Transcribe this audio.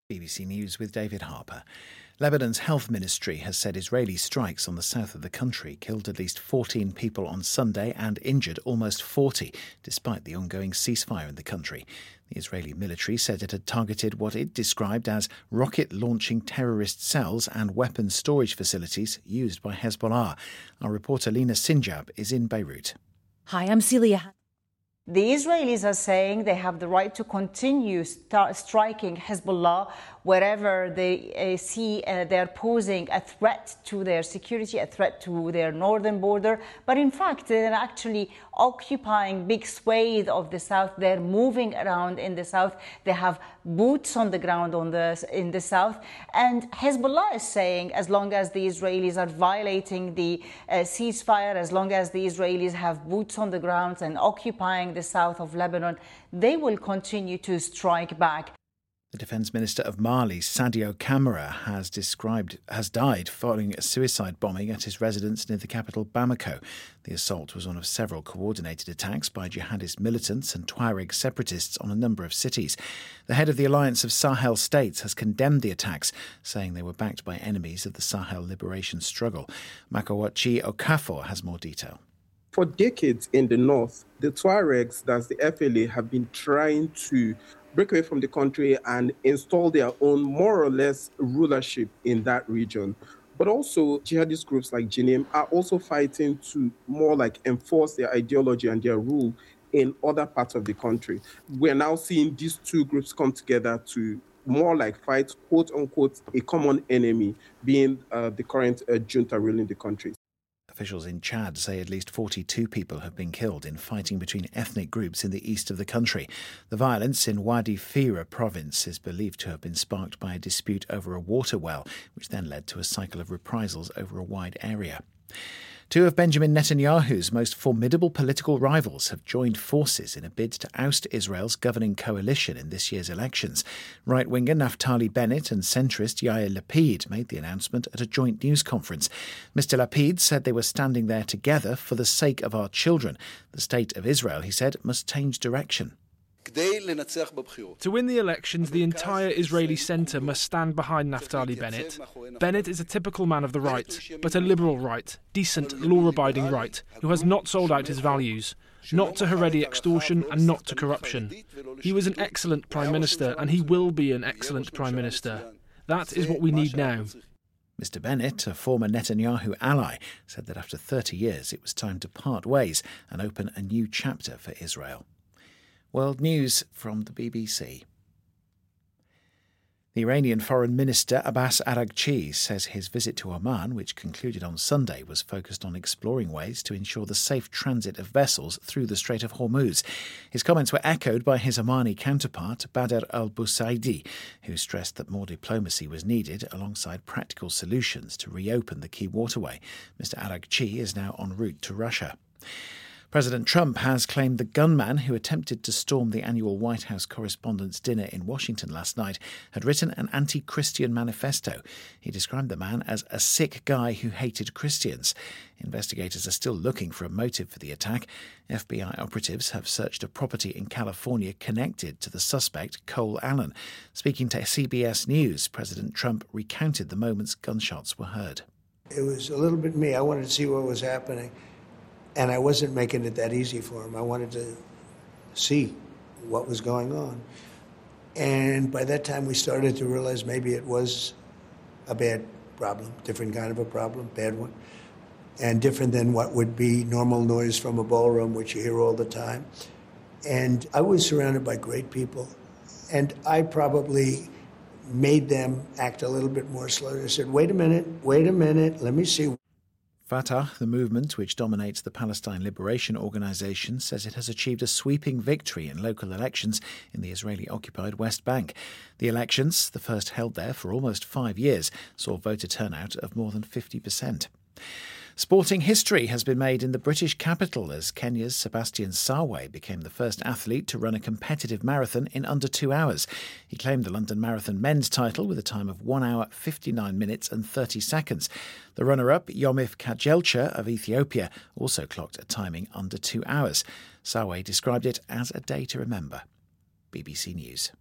BBC News with David Harper. Lebanon's health ministry has said Israeli strikes on the south of the country killed at least 14 people on Sunday and injured almost 40, despite the ongoing ceasefire in the country. The Israeli military said it had targeted what it described as rocket-launching terrorist cells and weapons storage facilities used by Hezbollah. Our reporter Lina Sinjab is in Beirut. Hi, I'm Celia. The Israelis are saying they have the right to continue striking Hezbollah wherever they see they're posing a threat to their security, a threat to their northern border. But in fact, they're actually occupying big swathe of the south. They're moving around in the south. They have boots on the ground in the south. And Hezbollah is saying as long as the Israelis are violating the ceasefire, as long as the Israelis have boots on the ground and occupying the south of Lebanon, they will continue to strike back. The Defence Minister of Mali, Sadio Camara, has died following a suicide bombing at his residence near the capital Bamako. The assault was one of several coordinated attacks by jihadist militants and Tuareg separatists on a number of cities. The head of the Alliance of Sahel States has condemned the attacks, saying they were backed by enemies of the Sahel liberation struggle. Makawachi Okafor has more detail. For decades in the north, the Tuaregs, that's the FLA, have been trying to break away from the country and install their own more or less rulership in that region. But also jihadist groups like Jenim are also fighting to more like enforce their ideology and their rule in other parts of the country. We're now seeing these two groups come together to more like fight, quote unquote, a common enemy, being the current junta ruling the country. Officials in Chad say at least 42 people have been killed in fighting between ethnic groups in the east of the country. The violence in Wadi Fira province is believed to have been sparked by a dispute over a water well, which then led to a cycle of reprisals over a wide area. Two of Benjamin Netanyahu's most formidable political rivals have joined forces in a bid to oust Israel's governing coalition in this year's elections. Right-winger Naftali Bennett and centrist Yair Lapid made the announcement at a joint news conference. Mr. Lapid said they were standing there together for the sake of our children. The state of Israel, he said, must change direction. To win the elections, the entire Israeli centre must stand behind Naftali Bennett. Bennett is a typical man of the right, but a liberal right, decent, law-abiding right, who has not sold out his values, not to Haredi extortion and not to corruption. He was an excellent Prime Minister, and he will be an excellent Prime Minister. That is what we need now. Mr. Bennett, a former Netanyahu ally, said that after 30 years it was time to part ways and open a new chapter for Israel. World News from the BBC. The Iranian Foreign Minister Abbas Araghchi says his visit to Oman, which concluded on Sunday, was focused on exploring ways to ensure the safe transit of vessels through the Strait of Hormuz. His comments were echoed by his Omani counterpart, Badr al-Busaidi, who stressed that more diplomacy was needed alongside practical solutions to reopen the key waterway. Mr. Araghchi is now en route to Russia. President Trump has claimed the gunman who attempted to storm the annual White House Correspondents' Dinner in Washington last night had written an anti-Christian manifesto. He described the man as a sick guy who hated Christians. Investigators are still looking for a motive for the attack. FBI operatives have searched a property in California connected to the suspect, Cole Allen. Speaking to CBS News, President Trump recounted the moments gunshots were heard. It was a little bit me. I wanted to see what was happening. And I wasn't making it that easy for him. I wanted to see what was going on. And by that time, we started to realize maybe it was a bad problem, different kind of a problem, bad one, and different than what would be normal noise from a ballroom, which you hear all the time. And I was surrounded by great people, and I probably made them act a little bit more slowly. I said, wait a minute, let me see. Fatah, the movement which dominates the Palestine Liberation Organization, says it has achieved a sweeping victory in local elections in the Israeli-occupied West Bank. The elections, the first held there for almost 5 years, saw voter turnout of more than 50%. Sporting history has been made in the British capital as Kenya's Sebastian Sawe became the first athlete to run a competitive marathon in under 2 hours. He claimed the London Marathon men's title with a time of 1 hour, 59 minutes and 30 seconds. The runner-up, Yomif Kajelcha of Ethiopia, also clocked a timing under 2 hours. Sawe described it as a day to remember. BBC News.